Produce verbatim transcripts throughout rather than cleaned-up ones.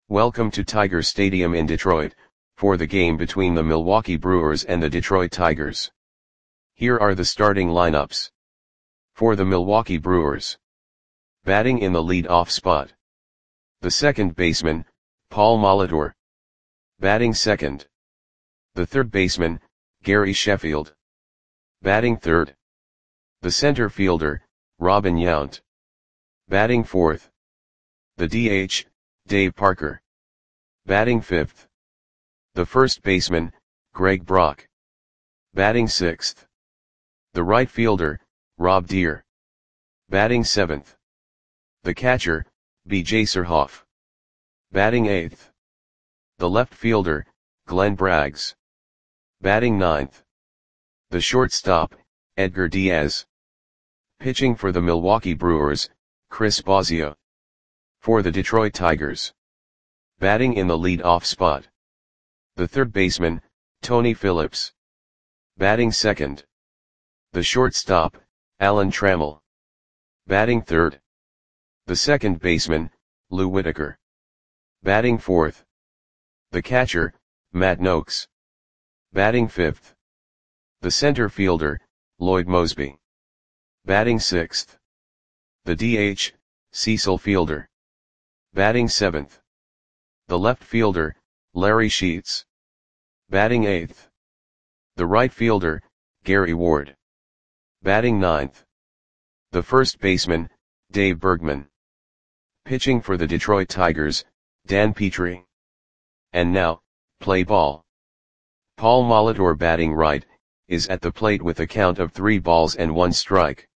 Welcome to Tiger Stadium in Detroit, for the game between the Milwaukee Brewers and the Detroit Tigers. Here are the starting lineups. For the Milwaukee Brewers. Batting in the lead-off spot. The second baseman, Paul Molitor. Batting second. The third baseman, Gary Sheffield. Batting third. The center fielder, Robin Yount. Batting fourth. The D H, Dave Parker. Batting fifth. The first baseman, Greg Brock. Batting sixth. The right fielder, Rob Deer. Batting seventh. The catcher, B J Surhoff. Batting eighth. The left fielder, Glenn Braggs. Batting ninth. The shortstop, Edgar Diaz. Pitching for the Milwaukee Brewers, Chris Bosio. For the Detroit Tigers. Batting in the lead-off spot. The third baseman, Tony Phillips. Batting second. The shortstop, Alan Trammell. Batting third. The second baseman, Lou Whitaker. Batting fourth. The catcher, Matt Noakes. Batting fifth. The center fielder, Lloyd Moseby. Batting sixth. The D H, Cecil Fielder. Batting seventh. The left fielder, Larry Sheets. Batting eighth. The right fielder, Gary Ward. Batting ninth. The first baseman, Dave Bergman. Pitching for the Detroit Tigers, Dan Petrie. And now, play ball. Paul Molitor, batting right, is at the plate with a count of three balls and one strike.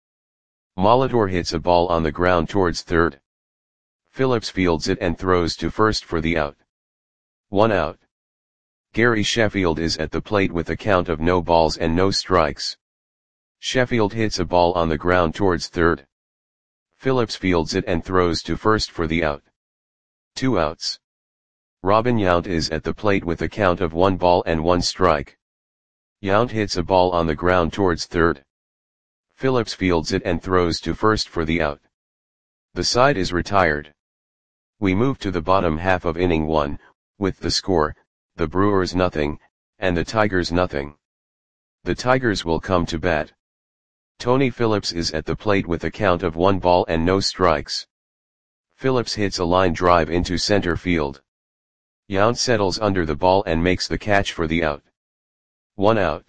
Molitor hits a ball on the ground towards third. Phillips fields it and throws to first for the out. One out. Gary Sheffield is at the plate with a count of no balls and no strikes. Sheffield hits a ball on the ground towards third. Phillips fields it and throws to first for the out. Two outs. Robin Yount is at the plate with a count of one ball and one strike. Yount hits a ball on the ground towards third. Phillips fields it and throws to first for the out. The side is retired. We move to the bottom half of inning one, with the score, the Brewers nothing, and the Tigers nothing. The Tigers will come to bat. Tony Phillips is at the plate with a count of one ball and no strikes. Phillips hits a line drive into center field. Yount settles under the ball and makes the catch for the out. One out.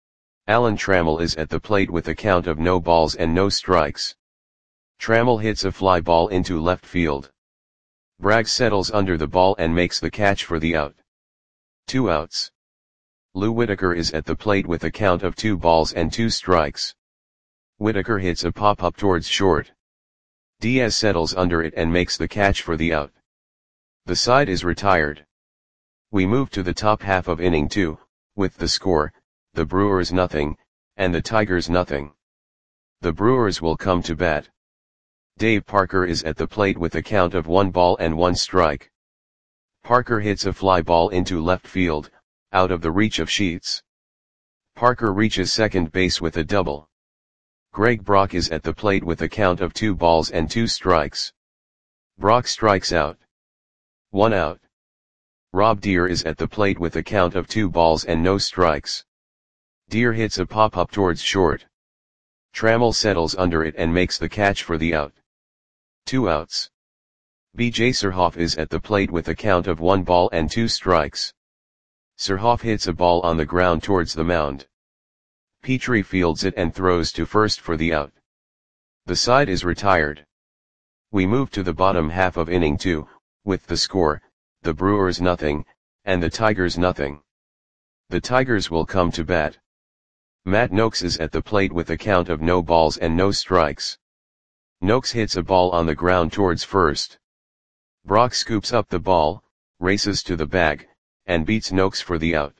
Alan Trammell is at the plate with a count of no balls and no strikes. Trammell hits a fly ball into left field. Braggs settles under the ball and makes the catch for the out. Two outs. Lou Whitaker is at the plate with a count of two balls and two strikes. Whitaker hits a pop-up towards short. Diaz settles under it and makes the catch for the out. The side is retired. We move to the top half of inning two, with the score, the Brewers nothing, and the Tigers nothing. The Brewers will come to bat. Dave Parker is at the plate with a count of one ball and one strike. Parker hits a fly ball into left field, out of the reach of Sheets. Parker reaches second base with a double. Greg Brock is at the plate with a count of two balls and two strikes. Brock strikes out. One out. Rob Deer is at the plate with a count of two balls and no strikes. Deer hits a pop-up towards short. Trammell settles under it and makes the catch for the out. Two outs. B J Surhoff is at the plate with a count of one ball and two strikes. Surhoff hits a ball on the ground towards the mound. Petrie fields it and throws to first for the out. The side is retired. We move to the bottom half of inning two, with the score, the Brewers nothing, and the Tigers nothing. The Tigers will come to bat. Matt Noakes is at the plate with a count of no balls and no strikes. Noakes hits a ball on the ground towards first. Brock scoops up the ball, races to the bag, and beats Noakes for the out.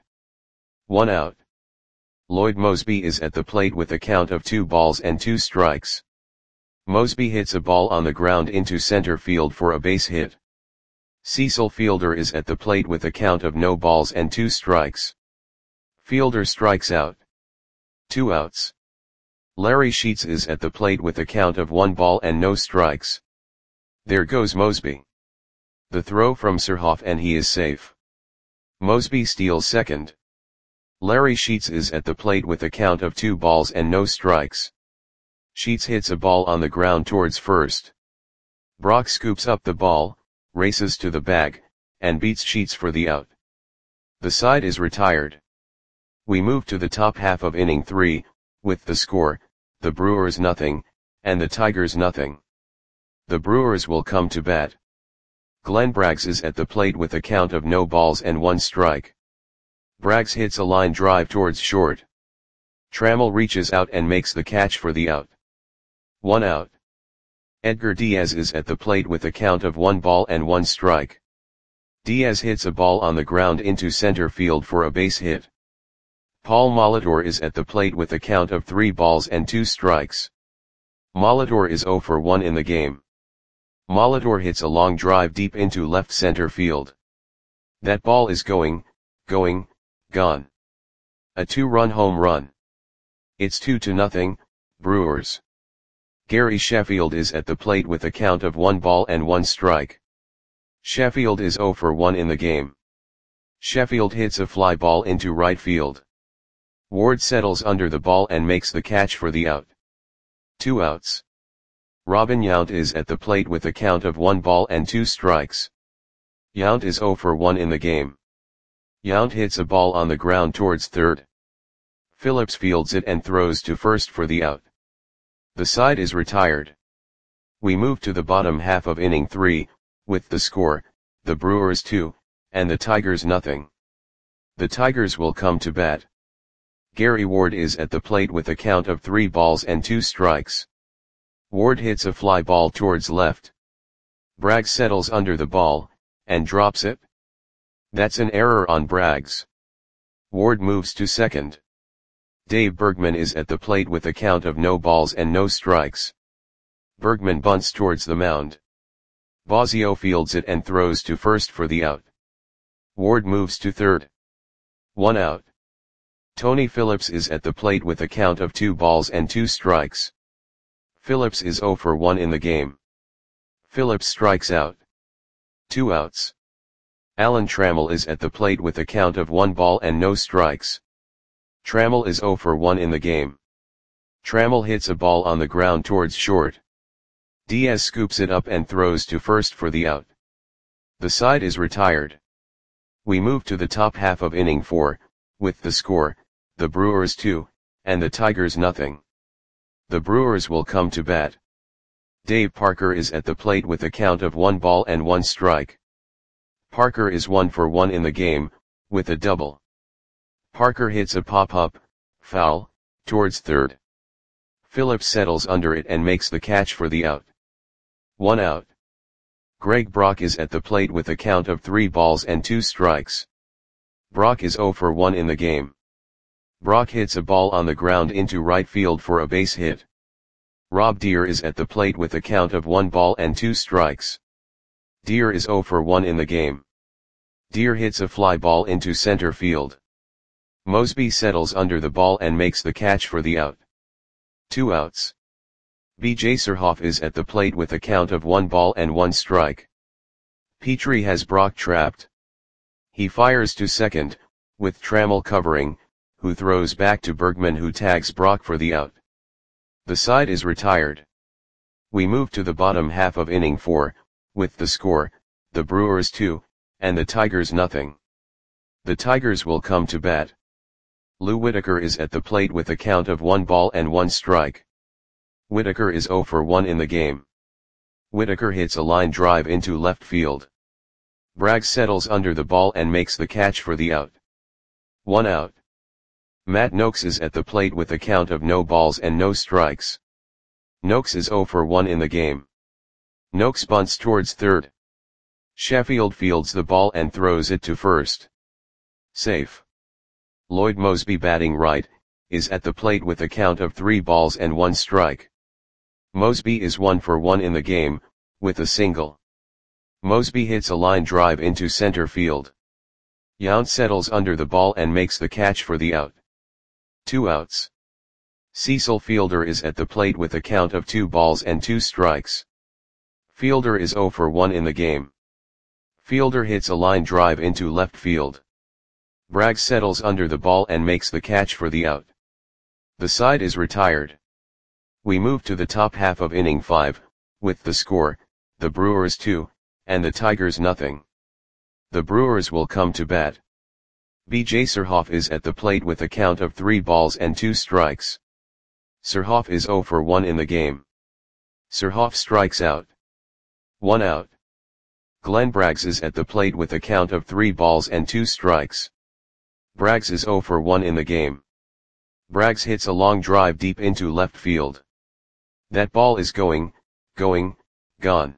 One out. Lloyd Moseby is at the plate with a count of two balls and two strikes. Moseby hits a ball on the ground into center field for a base hit. Cecil Fielder is at the plate with a count of no balls and two strikes. Fielder strikes out. Two outs. Larry Sheets is at the plate with a count of one ball and no strikes. There goes Moseby. The throw from Surhoff and he is safe. Mosby steals second. Larry Sheets is at the plate with a count of two balls and no strikes. Sheets hits a ball on the ground towards first. Brock scoops up the ball, races to the bag, and beats Sheets for the out. The side is retired. We move to the top half of inning three, with the score, the Brewers nothing, and the Tigers nothing. The Brewers will come to bat. Glenn Braggs is at the plate with a count of no balls and one strike. Braggs hits a line drive towards short. Trammell reaches out and makes the catch for the out. One out. Edgar Diaz is at the plate with a count of one ball and one strike. Diaz hits a ball on the ground into center field for a base hit. Paul Molitor is at the plate with a count of three balls and two strikes. Molitor is zero for one in the game. Molitor hits a long drive deep into left center field. That ball is going, going, gone. A two-run home run. It's two to nothing, Brewers. Gary Sheffield is at the plate with a count of one ball and one strike. Sheffield is zero for one in the game. Sheffield hits a fly ball into right field. Ward settles under the ball and makes the catch for the out. Two outs. Robin Yount is at the plate with a count of one ball and two strikes. Yount is zero for one in the game. Yount hits a ball on the ground towards third. Phillips fields it and throws to first for the out. The side is retired. We move to the bottom half of inning three, with the score, the Brewers two, and the Tigers nothing. The Tigers will come to bat. Gary Ward is at the plate with a count of three balls and two strikes. Ward hits a fly ball towards left. Braggs settles under the ball, and drops it. That's an error on Braggs. Ward moves to second. Dave Bergman is at the plate with a count of no balls and no strikes. Bergman bunts towards the mound. Bosio fields it and throws to first for the out. Ward moves to third. One out. Tony Phillips is at the plate with a count of two balls and two strikes. Phillips is zero for one in the game. Phillips strikes out. Two outs. Alan Trammell is at the plate with a count of one ball and no strikes. Trammell is zero for one in the game. Trammell hits a ball on the ground towards short. Diaz scoops it up and throws to first for the out. The side is retired. We move to the top half of inning four, with the score, the Brewers two, and the Tigers nothing. The Brewers will come to bat. Dave Parker is at the plate with a count of one ball and one strike. Parker is one for one in the game, with a double. Parker hits a pop-up, foul, towards third. Phillips settles under it and makes the catch for the out. One out. Greg Brock is at the plate with a count of three balls and two strikes. Brock is zero for one in the game. Brock hits a ball on the ground into right field for a base hit. Rob Deer is at the plate with a count of one ball and two strikes. Deer is zero for one in the game. Deer hits a fly ball into center field. Mosby settles under the ball and makes the catch for the out. Two outs. B J Surhoff is at the plate with a count of one ball and one strike. Petrie has Brock trapped. He fires to second, with Trammell covering, who throws back to Bergman who tags Brock for the out. The side is retired. We move to the bottom half of inning four, with the score, the Brewers two, and the Tigers nothing. The Tigers will come to bat. Lou Whitaker is at the plate with a count of one ball and one strike. Whitaker is zero for one in the game. Whitaker hits a line drive into left field. Braggs settles under the ball and makes the catch for the out. One out. Matt Noakes is at the plate with a count of no balls and no strikes. Noakes is zero for one in the game. Noakes bunts towards third. Sheffield fields the ball and throws it to first. Safe. Lloyd Mosby, batting right, is at the plate with a count of three balls and one strike. Mosby is one for one in the game, with a single. Mosby hits a line drive into center field. Yount settles under the ball and makes the catch for the out. Two outs. Cecil Fielder is at the plate with a count of two balls and two strikes. Fielder is zero for one in the game. Fielder hits a line drive into left field. Braggs settles under the ball and makes the catch for the out. The side is retired. We move to the top half of inning five, with the score, the Brewers two, and the Tigers nothing. The Brewers will come to bat. B J Surhoff is at the plate with a count of three balls and two strikes. Surhoff is zero for one in the game. Surhoff strikes out. One out. Glenn Braggs is at the plate with a count of three balls and two strikes. Braggs is zero for one in the game. Braggs hits a long drive deep into left field. That ball is going, going, gone.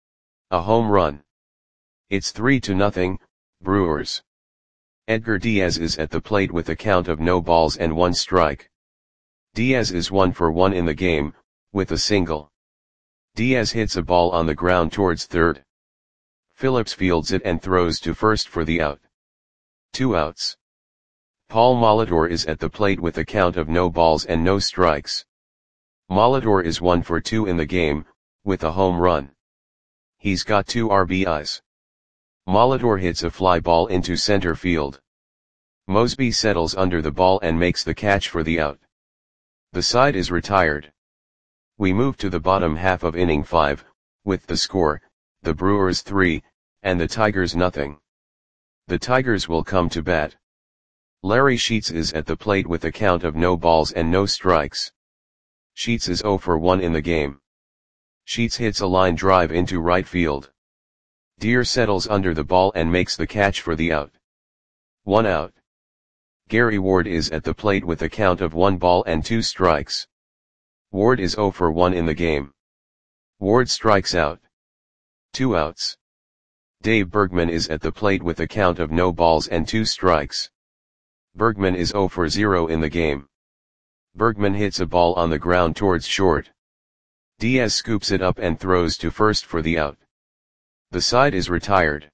A home run. It's three to nothing, Brewers. Edgar Diaz is at the plate with a count of no balls and one strike. Diaz is one for one in the game, with a single. Diaz hits a ball on the ground towards third. Phillips fields it and throws to first for the out. Two outs. Paul Molitor is at the plate with a count of no balls and no strikes. Molitor is one for two in the game, with a home run. He's got two R B Is. Molitor hits a fly ball into center field. Mosby settles under the ball and makes the catch for the out. The side is retired. We move to the bottom half of inning five, with the score, the Brewers three, and the Tigers nothing. The Tigers will come to bat. Larry Sheets is at the plate with a count of no balls and no strikes. Sheets is zero for one in the game. Sheets hits a line drive into right field. Deer settles under the ball and makes the catch for the out. One out. Gary Ward is at the plate with a count of one ball and two strikes. Ward is zero for one in the game. Ward strikes out. Two outs. Dave Bergman is at the plate with a count of no balls and two strikes. Bergman is zero for zero in the game. Bergman hits a ball on the ground towards short. Diaz scoops it up and throws to first for the out. The side is retired.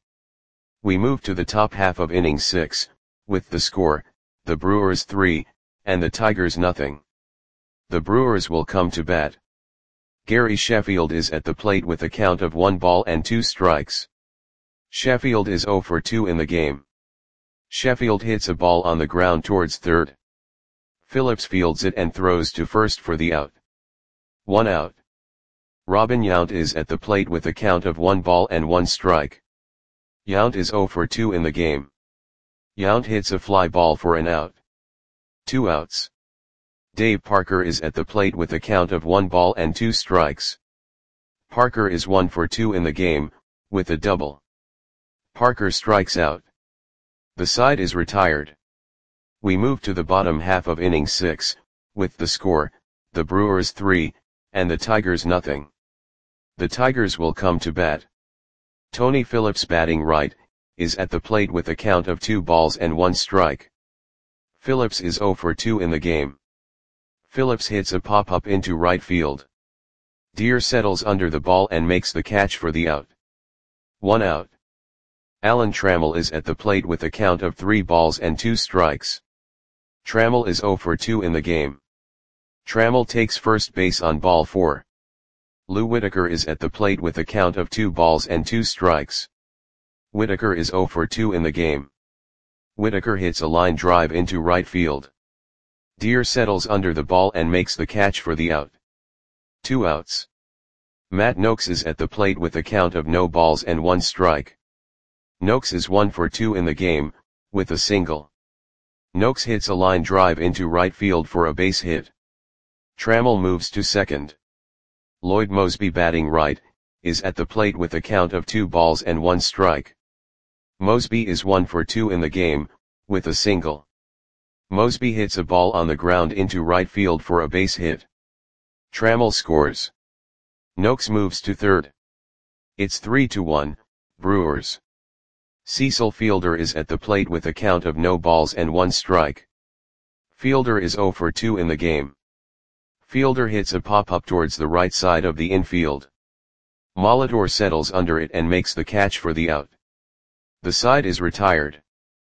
We move to the top half of inning six, with the score, the Brewers three, and the Tigers nothing. The Brewers will come to bat. Gary Sheffield is at the plate with a count of one ball and two strikes. Sheffield is zero for two in the game. Sheffield hits a ball on the ground towards third. Phillips fields it and throws to first for the out. One out. Robin Yount is at the plate with a count of one ball and one strike. Yount is zero for two in the game. Yount hits a fly ball for an out. Two outs. Dave Parker is at the plate with a count of one ball and two strikes. Parker is one for two in the game, with a double. Parker strikes out. The side is retired. We move to the bottom half of inning six, with the score, the Brewers three, and the Tigers nothing. The Tigers will come to bat. Tony Phillips batting right, is at the plate with a count of two balls and one strike. Phillips is zero for two in the game. Phillips hits a pop-up into right field. Deer settles under the ball and makes the catch for the out. One out. Alan Trammell is at the plate with a count of three balls and two strikes. Trammell is zero for two in the game. Trammell takes first base on ball four. Lou Whitaker is at the plate with a count of two balls and two strikes. Whitaker is zero for two in the game. Whitaker hits a line drive into right field. Deer settles under the ball and makes the catch for the out. Two outs. Matt Noakes is at the plate with a count of no balls and one strike. Noakes is one for two in the game, with a single. Noakes hits a line drive into right field for a base hit. Trammell moves to second. Lloyd Mosby batting right, is at the plate with a count of two balls and one strike. Mosby is one for two in the game, with a single. Mosby hits a ball on the ground into right field for a base hit. Trammell scores. Noakes moves to third. It's three to one, Brewers. Cecil Fielder is at the plate with a count of no balls and one strike. Fielder is zero for two in the game. Fielder hits a pop-up towards the right side of the infield. Molitor settles under it and makes the catch for the out. The side is retired.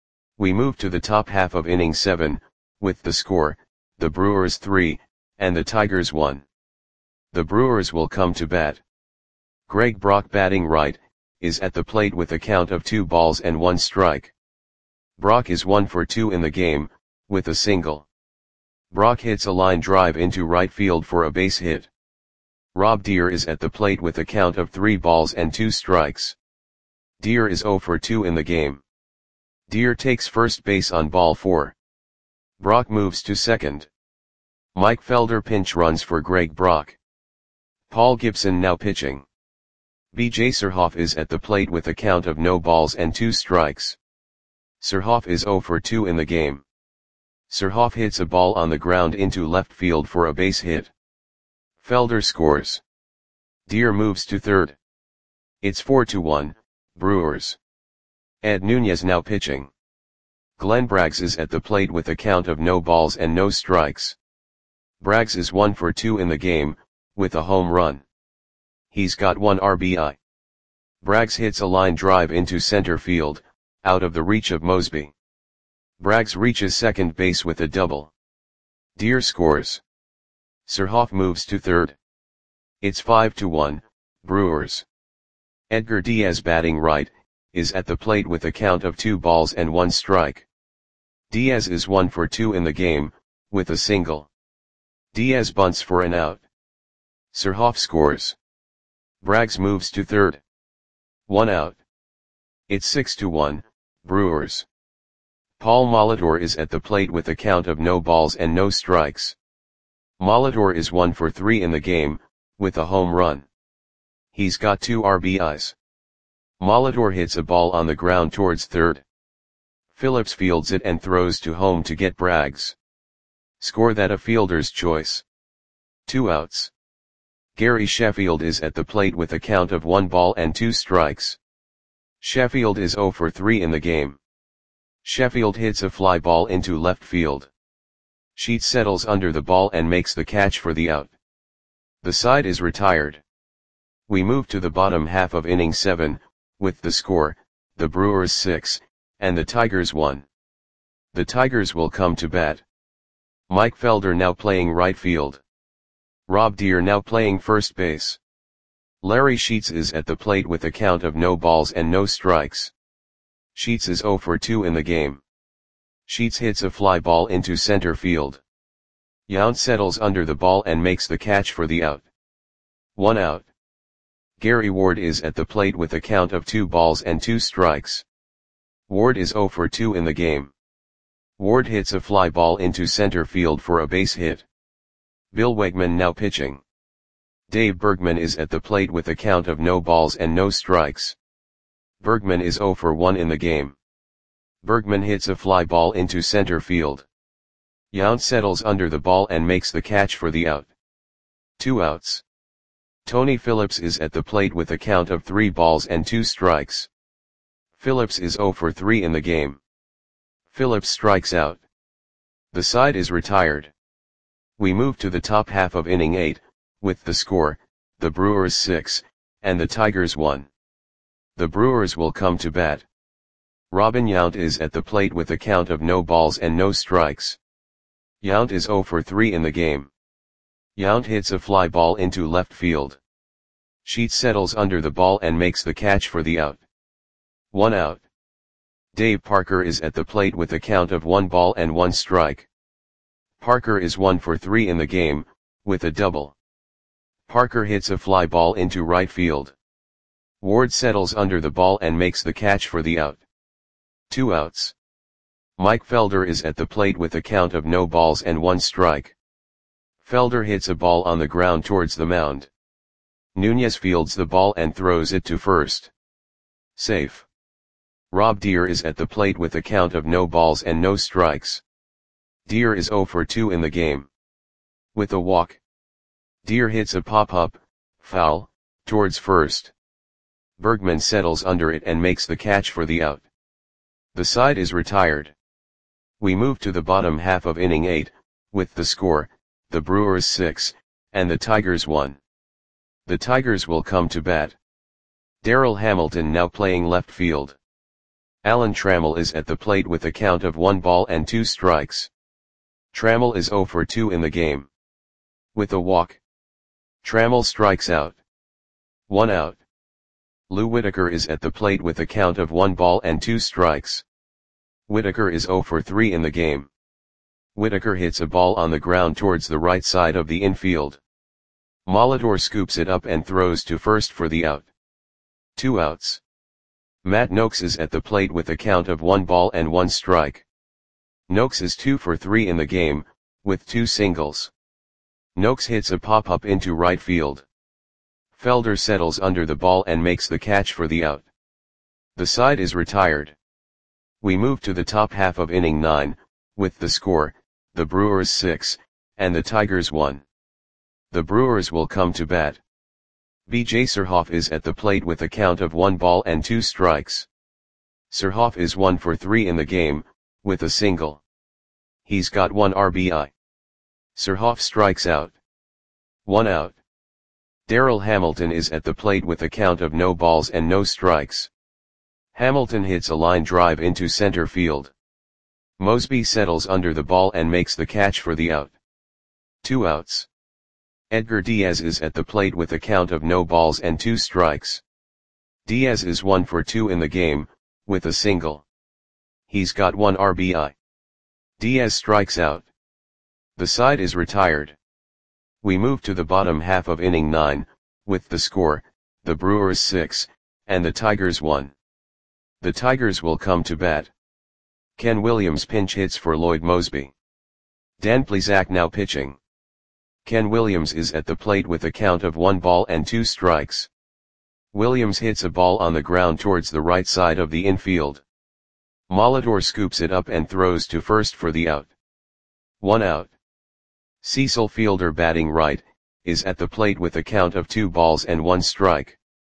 We move to the top half of inning seven, with the score, the Brewers three, and the Tigers one. The Brewers will come to bat. Greg Brock batting right, is at the plate with a count of two balls and one strike. Brock is one for two in the game, with a single. Brock hits a line drive into right field for a base hit. Rob Deer is at the plate with a count of three balls and two strikes. Deer is zero for two in the game. Deer takes first base on ball four. Brock moves to second. Mike Felder pinch runs for Greg Brock. Paul Gibson now pitching. B J Surhoff is at the plate with a count of no balls and two strikes. Surhoff is zero for two in the game. Surhoff hits a ball on the ground into left field for a base hit. Felder scores. Deer moves to third. It's four to one, Brewers. Ed Nunez now pitching. Glenn Braggs is at the plate with a count of no balls and no strikes. Braggs is one for two in the game, with a home run. He's got one R B I. Braggs hits a line drive into center field, out of the reach of Mosby. Braggs reaches second base with a double. Deer scores. Surhoff moves to third. It's five to one, Brewers. Edgar Diaz batting right, is at the plate with a count of two balls and one strike. Diaz is one for two in the game, with a single. Diaz bunts for an out. Surhoff scores. Braggs moves to third. One out. It's six to one, Brewers. Paul Molitor is at the plate with a count of no balls and no strikes. Molitor is one for three in the game, with a home run. He's got two R B Is. Molitor hits a ball on the ground towards third. Phillips fields it and throws to home to get Braggs. Score that a fielder's choice. Two outs. Gary Sheffield is at the plate with a count of one ball and two strikes. Sheffield is zero for three in the game. Sheffield hits a fly ball into left field. Sheets settles under the ball and makes the catch for the out. The side is retired. We move to the bottom half of inning seven, with the score, the Brewers six, and the Tigers one. The Tigers will come to bat. Mike Felder now playing right field. Rob Deer now playing first base. Larry Sheets is at the plate with a count of no balls and no strikes. Sheets is zero for two in the game. Sheets hits a fly ball into center field. Yount settles under the ball and makes the catch for the out. One out. Gary Ward is at the plate with a count of two balls and two strikes. Ward is zero for two in the game. Ward hits a fly ball into center field for a base hit. Bill Wegman now pitching. Dave Bergman is at the plate with a count of no balls and no strikes. Bergman is zero for one in the game. Bergman hits a fly ball into center field. Yount settles under the ball and makes the catch for the out. Two outs. Tony Phillips is at the plate with a count of three balls and two strikes. Phillips is zero for three in the game. Phillips strikes out. The side is retired. We move to the top half of inning eight, with the score, the Brewers six, and the Tigers one. The Brewers will come to bat. Robin Yount is at the plate with a count of no balls and no strikes. Yount is zero for three in the game. Yount hits a fly ball into left field. Sheets settles under the ball and makes the catch for the out. One out. Dave Parker is at the plate with a count of one ball and one strike. Parker is one for three in the game, with a double. Parker hits a fly ball into right field. Ward settles under the ball and makes the catch for the out. Two outs. Mike Felder is at the plate with a count of no balls and one strike. Felder hits a ball on the ground towards the mound. Nunez fields the ball and throws it to first. Safe. Rob Deer is at the plate with a count of no balls and no strikes. Deer is zero for two in the game. With a walk. Deer hits a pop-up, foul, towards first. Bergman settles under it and makes the catch for the out. The side is retired. We move to the bottom half of inning eight, with the score, the Brewers six, and the Tigers one. The Tigers will come to bat. Darrell Hamilton now playing left field. Alan Trammell is at the plate with a count of one ball and two strikes. Trammell is zero for two in the game. With a walk. Trammell strikes out. One out. Lou Whitaker is at the plate with a count of one ball and two strikes. Whitaker is zero for three in the game. Whitaker hits a ball on the ground towards the right side of the infield. Molitor scoops it up and throws to first for the out. Two outs. Matt Noakes is at the plate with a count of one ball and one strike. Noakes is two for three in the game, with two singles. Noakes hits a pop-up into right field. Felder settles under the ball and makes the catch for the out. The side is retired. We move to the top half of inning nine, with the score, the Brewers six, and the Tigers one. The Brewers will come to bat. B J Surhoff is at the plate with a count of one ball and two strikes. Surhoff is one for three in the game, with a single. He's got one R B I. Surhoff strikes out. One out. Darryl Hamilton is at the plate with a count of no balls and no strikes. Hamilton hits a line drive into center field. Mosby settles under the ball and makes the catch for the out. Two outs. Edgar Diaz is at the plate with a count of no balls and two strikes. Diaz is one for two in the game, with a single. He's got one R B I. Diaz strikes out. The side is retired. We move to the bottom half of inning nine, with the score, the Brewers six, and the Tigers one. The Tigers will come to bat. Ken Williams pinch hits for Lloyd Mosby. Dan Plesac now pitching. Ken Williams is at the plate with a count of one ball and two strikes. Williams hits a ball on the ground towards the right side of the infield. Molitor scoops it up and throws to first for the out. One out. Cecil Fielder, batting right, is at the plate with a count of two balls and one strike.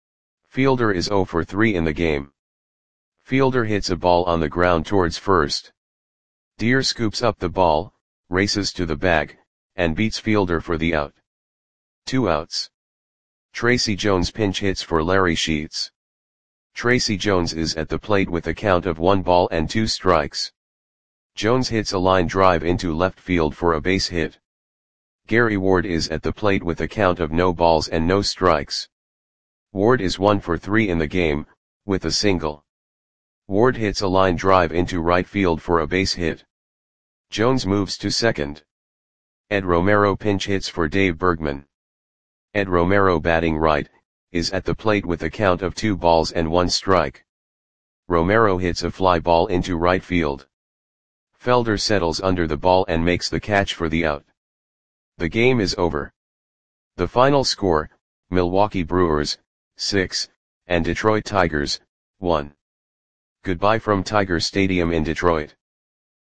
Fielder is zero for three in the game. Fielder hits a ball on the ground towards first. Deere scoops up the ball, races to the bag, and beats Fielder for the out. Two outs. Tracy Jones pinch hits for Larry Sheets. Tracy Jones is at the plate with a count of one ball and two strikes. Jones hits a line drive into left field for a base hit. Gary Ward is at the plate with a count of no balls and no strikes. Ward is one for three in the game, with a single. Ward hits a line drive into right field for a base hit. Jones moves to second. Ed Romero pinch hits for Dave Bergman. Ed Romero, batting right, is at the plate with a count of two balls and one strike. Romero hits a fly ball into right field. Felder settles under the ball and makes the catch for the out. The game is over. The final score, Milwaukee Brewers, six, and Detroit Tigers, one. Goodbye from Tiger Stadium in Detroit.